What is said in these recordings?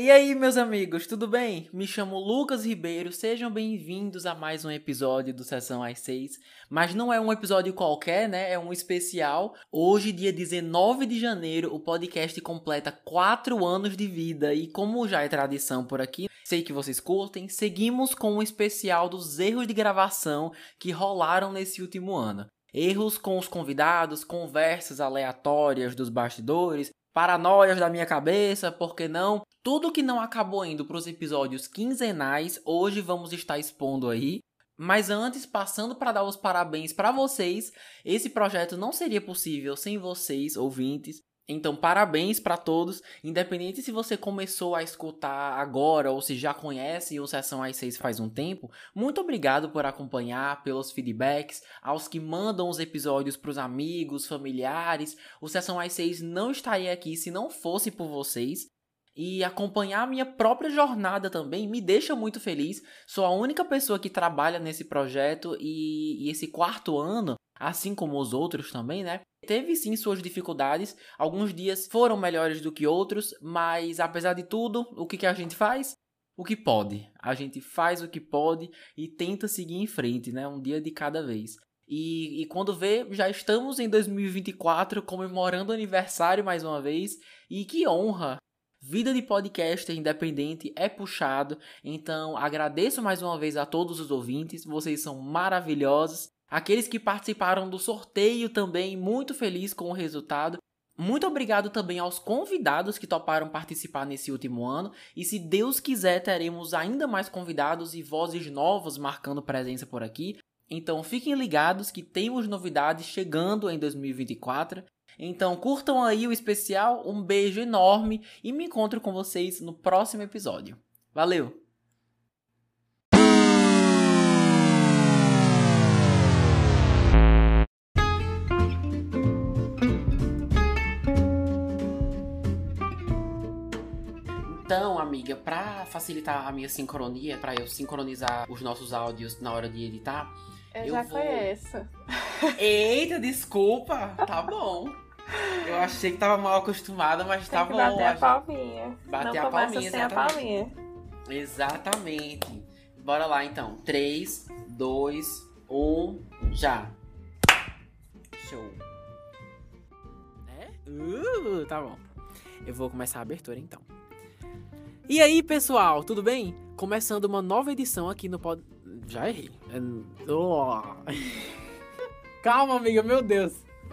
E aí, meus amigos, tudo bem? Me chamo Lucas Ribeiro, sejam bem-vindos a mais um episódio do Sessão às 6. Mas não é um episódio qualquer, né? É um especial. Hoje, dia 19 de janeiro, o podcast completa 4 anos de vida. E como já é tradição por aqui, sei que vocês curtem, seguimos com um especial dos erros de gravação que rolaram nesse último ano. Erros com os convidados, conversas aleatórias dos bastidores, paranoias da minha cabeça, por que não? Tudo que não acabou indo para os episódios quinzenais, hoje vamos estar expondo aí. Mas antes, passando para dar os parabéns para vocês, esse projeto não seria possível sem vocês, ouvintes. Então, parabéns para todos, independente se você começou a escutar agora ou se já conhece o Sessão às 6 faz um tempo. Muito obrigado por acompanhar, pelos feedbacks, aos que mandam os episódios para os amigos, familiares. O Sessão às 6 não estaria aqui se não fosse por vocês. E acompanhar a minha própria jornada também me deixa muito feliz. Sou a única pessoa que trabalha nesse projeto e esse 4º ano, assim como os outros também, né? Teve sim suas dificuldades, alguns dias foram melhores do que outros, mas apesar de tudo, o que a gente faz? O que pode. A gente faz o que pode e tenta seguir em frente, né? Um dia de cada vez. E quando vê, já estamos em 2024 comemorando o aniversário mais uma vez. E que honra! Vida de podcaster independente é puxado, então agradeço mais uma vez a todos os ouvintes, vocês são maravilhosos. Aqueles que participaram do sorteio também, muito feliz com o resultado. Muito obrigado também aos convidados que toparam participar nesse último ano. E se Deus quiser, teremos ainda mais convidados e vozes novas marcando presença por aqui. Então fiquem ligados que temos novidades chegando em 2024. Então curtam aí o especial, um beijo enorme e me encontro com vocês no próximo episódio. Valeu! Então, amiga, pra facilitar a minha sincronia, pra eu sincronizar os nossos áudios na hora de editar, eu já conheço. Eita, desculpa, tá bom. Eu achei que tava mal acostumada, mas tá bom. Bater a palminha. Bater não a palminha, sem a palminha. Exatamente. Bora lá, então. 3, 2, 1, já. Show. Tá bom. Eu vou começar a abertura, então. E aí, pessoal, tudo bem? Começando uma nova edição aqui no pod... Já errei. Calma, amiga, meu Deus.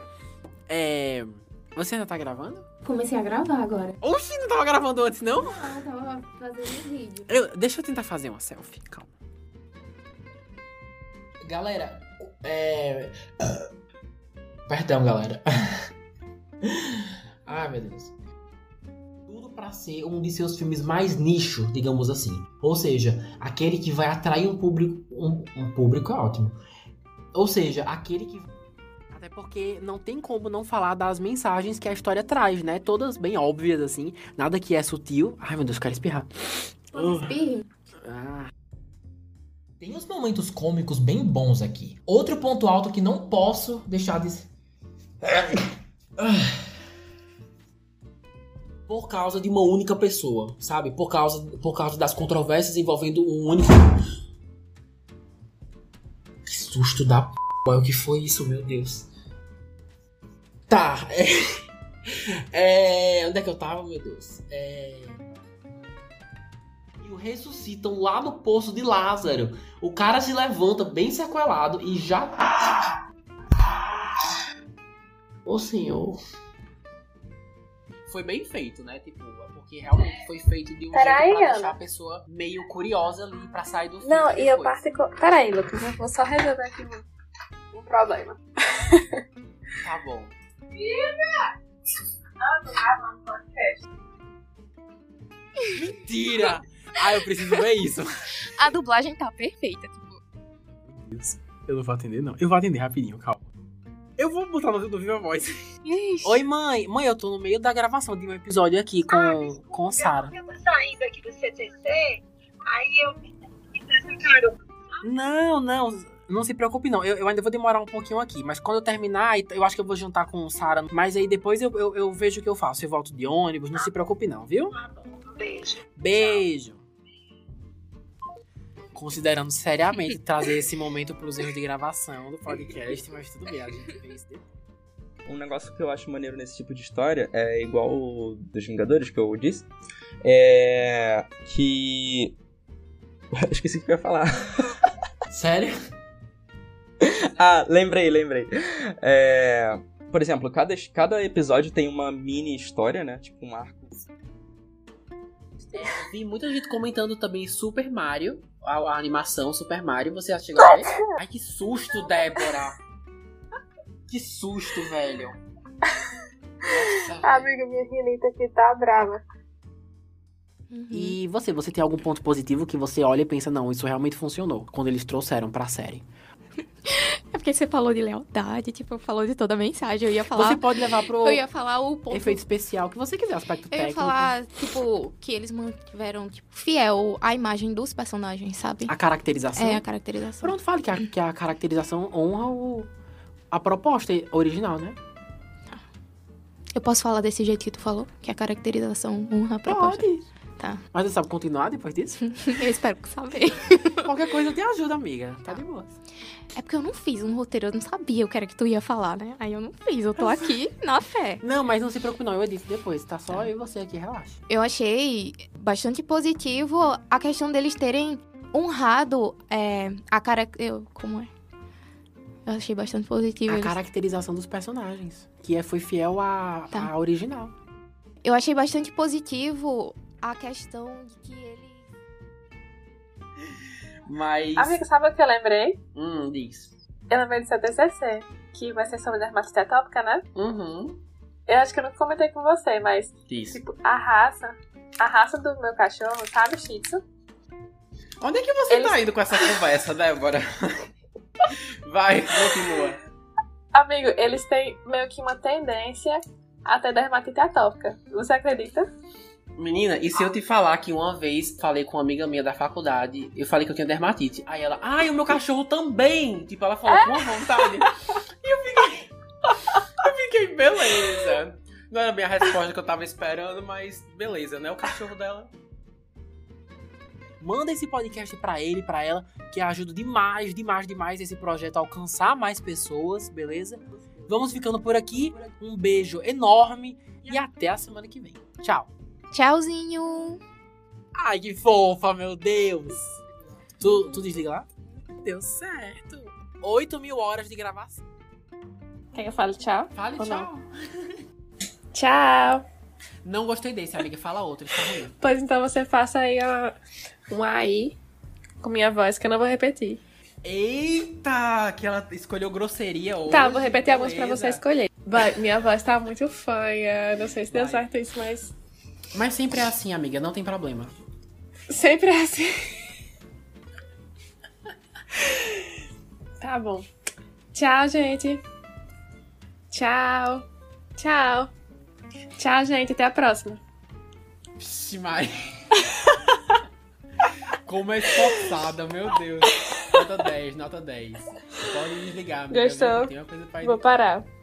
Você ainda tá gravando? Comecei a gravar agora. Oxi, não tava gravando antes, não? Não, tava fazendo vídeo. Deixa eu tentar fazer uma selfie, calma. Galera, Perdão, galera. Ai, meu Deus. Tudo pra ser um de seus filmes mais nicho, digamos assim. Ou seja, aquele que vai atrair um público... Um público é ótimo. Ou seja, aquele que... Até porque não tem como não falar das mensagens que a história traz, né? Todas bem óbvias, assim. Nada que é sutil. Ai, meu Deus, quero espirrar. Espirre. Tem uns momentos cômicos bem bons aqui. Outro ponto alto que não posso deixar de... Por causa de uma única pessoa, sabe? Por causa das controvérsias envolvendo um único... Que susto da p... O que foi isso, meu Deus? Tá, onde é que eu tava, meu Deus? E o ressuscitam lá no poço de Lázaro. O cara se levanta bem sequelado e já... Ô Senhor... Foi bem feito, né? Tipo, porque realmente foi feito de um jeito pra deixar a pessoa meio curiosa ali pra sair do filme. Não, e eu Peraí, Lucas, eu vou só resolver aqui um problema. Tá bom. Mentira! Eu preciso ver isso. A dublagem tá perfeita, tipo. Meu Deus, eu não vou atender, não. Eu vou atender rapidinho, calma. Eu vou botar no Viva Voz. Ixi. Oi, mãe. Mãe, eu tô no meio da gravação de um episódio aqui com Sara. Eu tô saindo aqui do CCC, aí eu me apresentaram. Não se preocupe não. Eu ainda vou demorar um pouquinho aqui, mas quando eu terminar, eu acho que eu vou jantar com Sara. Mas aí depois eu vejo o que eu faço. Eu volto de ônibus, não se preocupe não, viu? Tá bom. Beijo. Beijo. Considerando seriamente trazer esse momento pros erros de gravação do podcast, mas tudo bem, a gente fez depois. Um negócio que eu acho maneiro nesse tipo de história é igual o dos Vingadores, que eu disse. É que... Eu esqueci o que eu ia falar. Sério? Ah, lembrei. Por exemplo, cada episódio tem uma mini história, né? Tipo um arco. Vi muita gente comentando também Super Mario, a animação Super Mario. Você já chegou a ver? Ai, que susto, Débora! Que susto, velho! Nossa, Amiga, minha rinite aqui tá brava. E você tem algum ponto positivo que você olha e pensa, não, isso realmente funcionou, quando eles trouxeram pra série? É porque você falou de lealdade, tipo, falou de toda a mensagem. Eu ia falar. Você pode levar pro Eu ia falar o ponto. efeito especial que você quiser, aspecto Eu técnico. ia falar, tipo, que eles mantiveram, tipo, fiel à imagem dos personagens, sabe? A caracterização. É, a caracterização. Pronto, fale que a caracterização honra a proposta original, né? Eu posso falar desse jeito que tu falou? Que a caracterização honra a proposta? Pode. Tá. Mas você sabe continuar depois disso? Eu espero que saber. Qualquer coisa eu te ajuda, amiga. Tá de boa. É porque eu não fiz um roteiro, eu não sabia o que era que tu ia falar, né? Aí eu não fiz, eu tô aqui na fé. Não, mas não se preocupe não, eu edito depois. Tá só eu e você aqui, relaxa. Eu achei bastante positivo a questão deles terem honrado a característica... Como é? Eu achei bastante positivo. A eles- caracterização dos personagens. Que foi fiel à Tá. original. Eu achei bastante positivo a questão de que ele... Mas... Amiga, sabe o que eu lembrei? Diz. Eu lembrei do seu TCC, que vai ser sobre dermatite atópica, né? Uhum. Eu acho que eu nunca comentei com você, mas, Diz. tipo, a raça do meu cachorro, sabe, Shih Tzu? Onde é que você Eles- tá indo com essa conversa, Débora? Vai, continua. Amigo, eles têm meio que uma tendência a ter dermatite atópica. Você acredita? Menina, e se eu te falar que uma vez falei com uma amiga minha da faculdade, eu falei que eu tinha dermatite. Aí ela, ai, o meu cachorro também. Tipo, ela falou com uma vontade. E eu fiquei, beleza. Não era bem a resposta que eu tava esperando, mas beleza, né? O cachorro dela. Manda esse podcast pra ele, pra ela, que ajuda demais esse projeto a alcançar mais pessoas, beleza? Vamos ficando por aqui. Um beijo enorme e até a semana que vem. Tchau. Tchauzinho! Ai, que fofa, meu Deus. Tu desliga lá? Deu certo. 8.000 horas de gravação. Quer que eu fale tchau? Fale Ou tchau. Tchau! Não gostei desse, amiga. Fala outro, está ruim. Pois então você faça aí um AI com minha voz, que eu não vou repetir. Eita, que ela escolheu grosseria hoje. Tá, vou repetir alguns pra beleza. você escolher. Minha voz tá muito fanha, não sei se deu certo isso, mas Mas sempre é assim, amiga. Não tem problema. sempre é assim. Tá bom. Tchau, gente. Tchau. Tchau. Tchau, gente. Até a próxima. Vixe, Mari. Como é esforçada, meu Deus. Nota 10, nota 10. Pode desligar, amiga. Gostou? Tem uma coisa pra Vou parar.